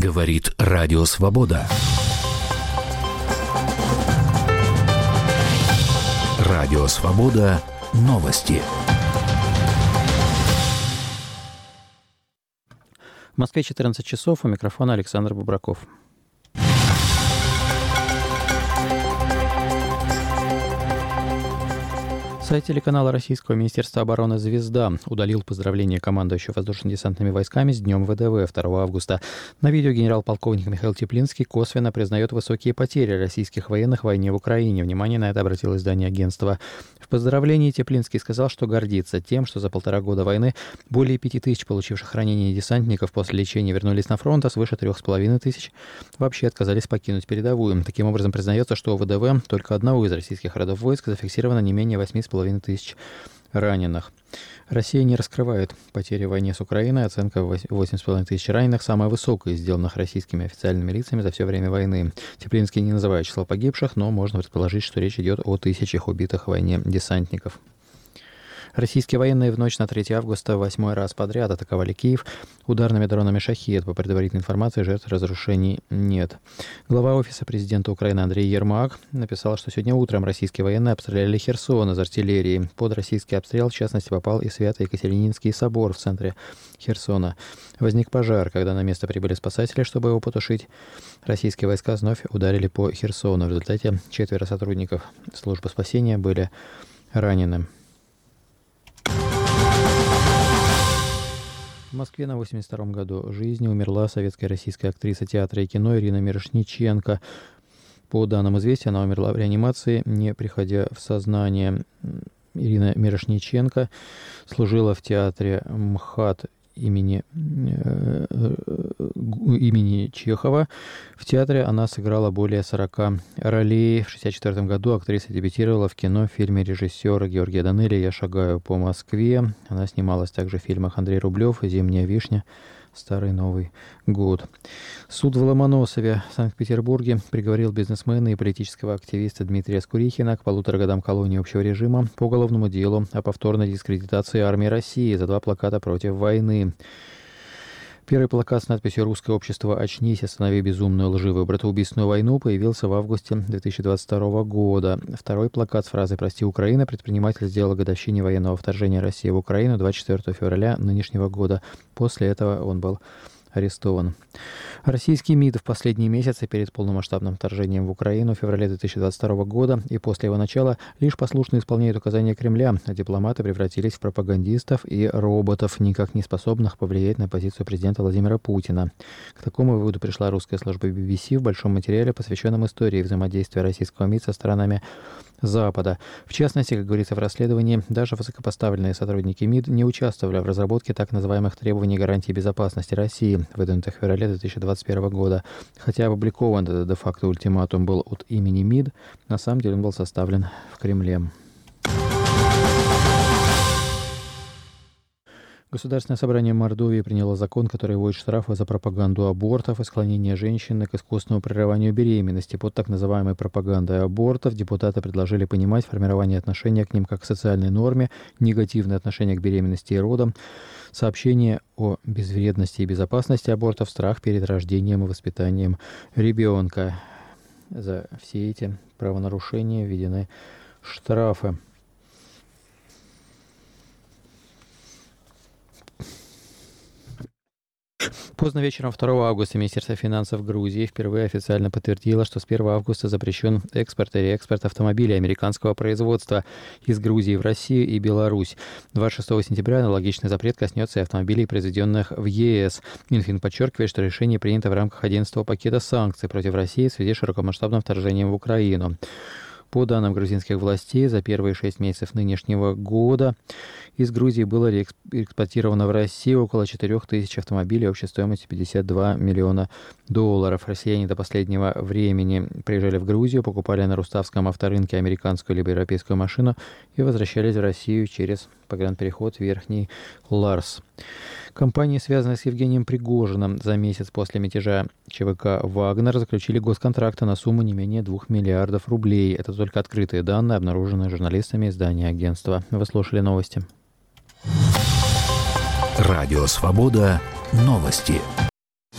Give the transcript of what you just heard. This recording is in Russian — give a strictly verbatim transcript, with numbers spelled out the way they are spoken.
Говорит Радио Свобода. Радио Свобода. Новости. В Москве четырнадцать часов, у микрофона Александр Бубраков. Сайт телеканала Российского Министерства обороны «Звезда» удалил поздравление командующего воздушно-десантными войсками с Днем ВДВ второго августа. На видео генерал-полковник Михаил Теплинский косвенно признает высокие потери российских военных в войне в Украине. Внимание на это обратило издание агентства. В поздравлении Теплинский сказал, что гордится тем, что за полтора года войны более пяти тысяч получивших ранения десантников после лечения вернулись на фронт, а свыше трех с половиной тысяч вообще отказались покинуть передовую. Таким образом, признается, что у ВДВ только одного из российских родов войск зафиксировано не менее восьми с половиной тысяч раненых. Россия не раскрывает потери в войне с Украиной. Оценка восемь с половиной тысяч раненых самая высокая из сделанных российскими официальными лицами за все время войны. Теплинский не называет число погибших, но можно предположить, что речь идет о тысячах убитых в войне десантников. Российские военные в ночь на третьего августа восьмой раз подряд атаковали Киев ударными дронами «Шахед». По предварительной информации, жертв разрушений нет. Глава Офиса президента Украины Андрей Ермак написал, что сегодня утром российские военные обстреляли Херсон из артиллерии. Под российский обстрел, в частности, попал и Свято-Екатерининский собор в центре Херсона. Возник пожар, когда на место прибыли спасатели, чтобы его потушить. Российские войска вновь ударили по Херсону. В результате четверо сотрудников службы спасения были ранены. В Москве на восемьдесят втором году жизни умерла советская российская актриса театра и кино Ирина Мирошниченко. По данным «Известия», она умерла в реанимации, не приходя в сознание. Ирина Мирошниченко служила в театре МХАТ имени, э, имени Чехова. В театре она сыграла более сорока ролей. В шестьдесят четвёртом году актриса дебютировала в кино в фильме режиссера Георгия Данелия «Я шагаю по Москве». Она снималась также в фильмах Андрей Рублев, «Зимняя вишня», «Старый Новый год». Суд в Ломоносове в Санкт-Петербурге приговорил бизнесмена и политического активиста Дмитрия Скурихина к полутора годам колонии общего режима по уголовному делу о повторной дискредитации армии России за два плаката против войны. Первый плакат с надписью «Русское общество, очнись, останови безумную, лживую, братоубийственную войну» появился в августе две тысячи двадцать второго года. Второй плакат с фразой «Прости, Украина» предприниматель сделал к годовщине военного вторжения России в Украину двадцать четвёртого февраля нынешнего года. После этого он был арестован. Российский МИД в последние месяцы перед полномасштабным вторжением в Украину в феврале две тысячи двадцать второго года и после его начала лишь послушно исполняют указания Кремля, а дипломаты превратились в пропагандистов и роботов, никак не способных повлиять на позицию президента Владимира Путина. К такому выводу пришла русская служба би би си в большом материале, посвященном истории взаимодействия российского МИД со странами Запада. В частности, как говорится в расследовании, даже высокопоставленные сотрудники МИД не участвовали в разработке так называемых требований гарантии безопасности России, выдвинутых в феврале две тысячи двадцать первого года. Хотя опубликован этот де-факто ультиматум был от имени МИД, на самом деле он был составлен в Кремле. Государственное собрание Мордовии приняло закон, который вводит штрафы за пропаганду абортов и склонение женщин к искусственному прерыванию беременности. Под так называемой пропагандой абортов депутаты предложили понимать формирование отношения к ним как к социальной норме, негативное отношение к беременности и родам, сообщение о безвредности и безопасности абортов, страх перед рождением и воспитанием ребенка. За все эти правонарушения введены штрафы. Поздно вечером второго августа Министерство финансов Грузии впервые официально подтвердило, что с первого августа запрещен экспорт и реэкспорт автомобилей американского производства из Грузии в Россию и Беларусь. двадцать шестого сентября аналогичный запрет коснется и автомобилей, произведенных в е эс. Минфин подчеркивает, что решение принято в рамках одиннадцатого пакета санкций против России в связи с широкомасштабным вторжением в Украину. По данным грузинских властей, за первые шесть месяцев нынешнего года из Грузии было реэкспортировано в Россию около четырех тысяч автомобилей общей стоимостью пятьдесят два миллиона долларов. Россияне до последнего времени приезжали в Грузию, покупали на Руставском авторынке американскую либо европейскую машину и возвращались в Россию через погранпереход Верхний Ларс. Компании, связанные с Евгением Пригожиным, за месяц после мятежа ЧВК «Вагнер» заключили госконтракты на сумму не менее двух миллиардов рублей. Это только открытые данные, обнаруженные журналистами издания агентства. Вы слушали новости. Радио «Свобода». Новости.